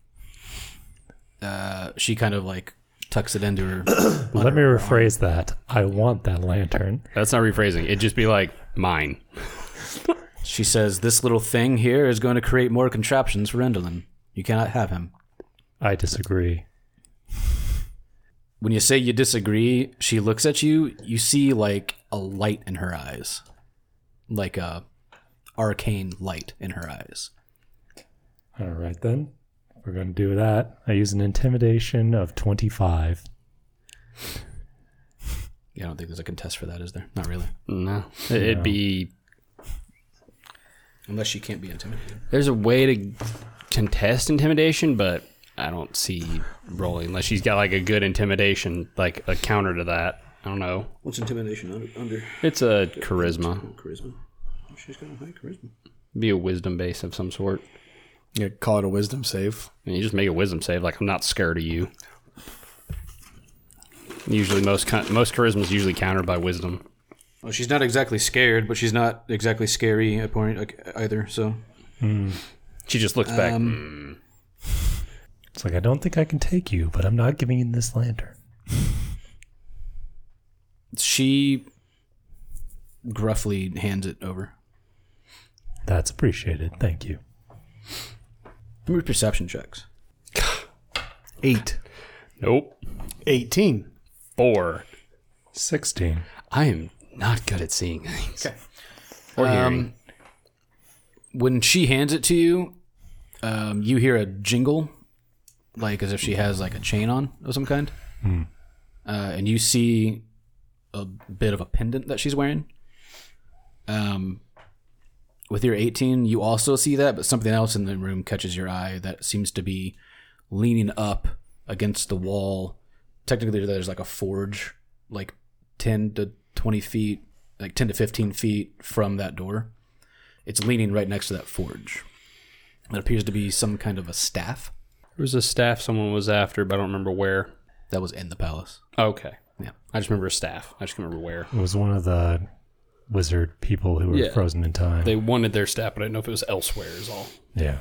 uh, she kind of like tucks it into her. Let me rephrase that. I want that lantern. That's not rephrasing. It'd just be like mine. She says, "This little thing here is going to create more contraptions for Endolin. You cannot have him." I disagree. When you say you disagree, she looks at you. You see like a light in her eyes, like a arcane light in her eyes. All right, then. We're going to do that. I use an intimidation of twenty-five. Yeah, I don't think there's a contest for that, is there? Not really. No, it'd No. be. Unless she can't be intimidated. There's a way to contest intimidation, but I don't see rolling unless she's got like a good intimidation, like a counter to that. I don't know. What's intimidation under? under? It's a charisma. Charisma. She's got a high charisma. Be a wisdom base of some sort. You call it a wisdom save. And you just make a wisdom save, like I'm not scared of you. Usually, most con- most charisma is usually countered by wisdom. Well, she's not exactly scared, but she's not exactly scary at point like, either. So She just looks back. Um, "Mm." It's like, I don't think I can take you, but I'm not giving you this lantern. she gruffly hands it over. That's appreciated. Thank you. Give me perception checks. Eight. Nope. eighteen. Four. sixteen. I am not good at seeing things. Okay. Or hearing. Um, when she hands it to you, um, you hear a jingle, like as if she has like a chain on of some kind, uh, and you see a bit of a pendant that she's wearing. Um, with your eighteen, you also see that, but something else in the room catches your eye that seems to be leaning up against the wall. Technically, there's like a forge, like ten to twenty feet, like ten to fifteen feet from that door. It's leaning right next to that forge. It appears to be some kind of a staff There was a staff someone was after, but I don't remember where. that was in the palace. Okay. Yeah. I just remember a staff. I just can't remember where. It was one of the wizard people who were Yeah. frozen in time. They wanted their staff, but I didn't know if it was elsewhere is all. yeah.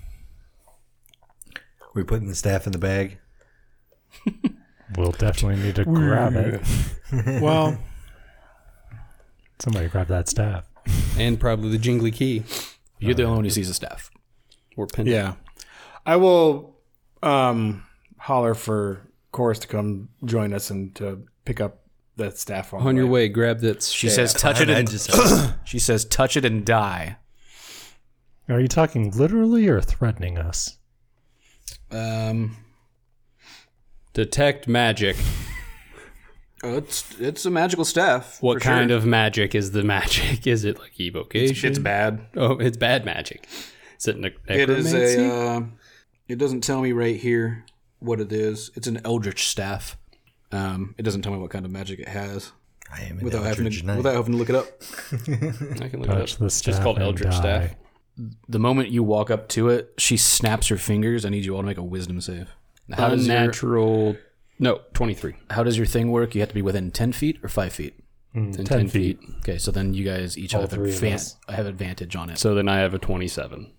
We putting the staff in the bag. We'll definitely need to grab it. Well, Somebody grab that staff. And probably the jingly key. You're the only one who sees the staff. Or pendant. yeah. I will um, holler for Chorus to come join us and to pick up the staff on, On the your way, grab that She staff. says, "Touch it I and just- she says, touch it and die." Are you talking literally or threatening us? Um, Detect magic. oh, it's it's a magical staff. What for kind sure. of magic is the magic? Is it like evocation? It's, it's bad. Oh, it's bad magic. Is it ne- It is necromancy? a. Uh, it doesn't tell me right here what it is. It's an eldritch staff. Um, it doesn't tell me what kind of magic it has. I am an Without having, Eldritch to, Knight. without having to look it up. I can look Touch it up. the It's just staff called and Eldritch die. Staff. The moment you walk up to it, she snaps her fingers. I need you all to make a wisdom save. How does, your, Unnatural. No, twenty-three. how does your thing work? You have to be within ten feet or five feet? Mm, Ten ten feet. Okay, so then you guys each All have, three of advan- us. have advantage on it. So then I have a twenty-seven.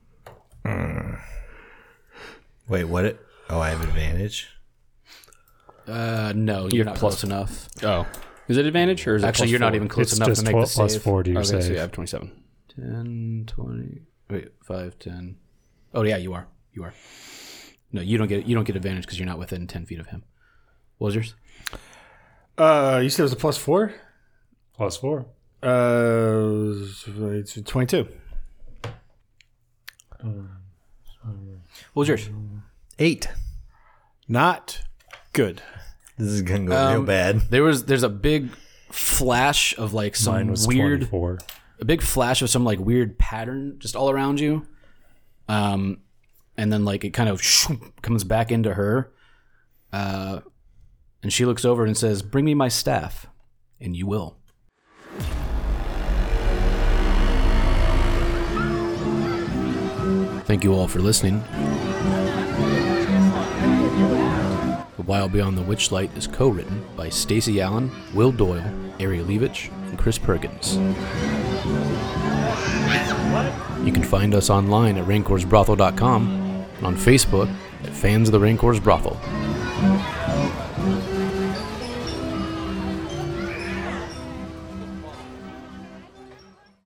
Wait, what? It, oh, I have advantage? Uh, no, you're not plus- close enough. Oh. Is it advantage or is it Actually, plus you're not four? even close It's enough just to make twelve the plus save. four to your Okay, so save. yeah, I have twenty-seven. ten, twenty, wait, five, ten. Oh yeah, you are. You are. No, you don't get you don't get advantage because you're not within ten feet of him. What was yours? Uh, you said it was a plus four? Plus four. Uh, it's twenty-two. What was yours? Eight. Not good. This is going to go real Um, bad. There was there's a big flash of like some Mine was weird twenty-four. a big flash of some like weird pattern just all around you. Um, and then like it kind of comes back into her. Uh, and she looks over and says, "Bring me my staff," and you will. Thank you all for listening. The Wild Beyond the Witchlight is co-written by Stacey Allen, Will Doyle, Ari Levitch, and Chris Perkins. You can find us online at raincorsbrothel dot com and on Facebook at Fans of the Raincourse Brothel.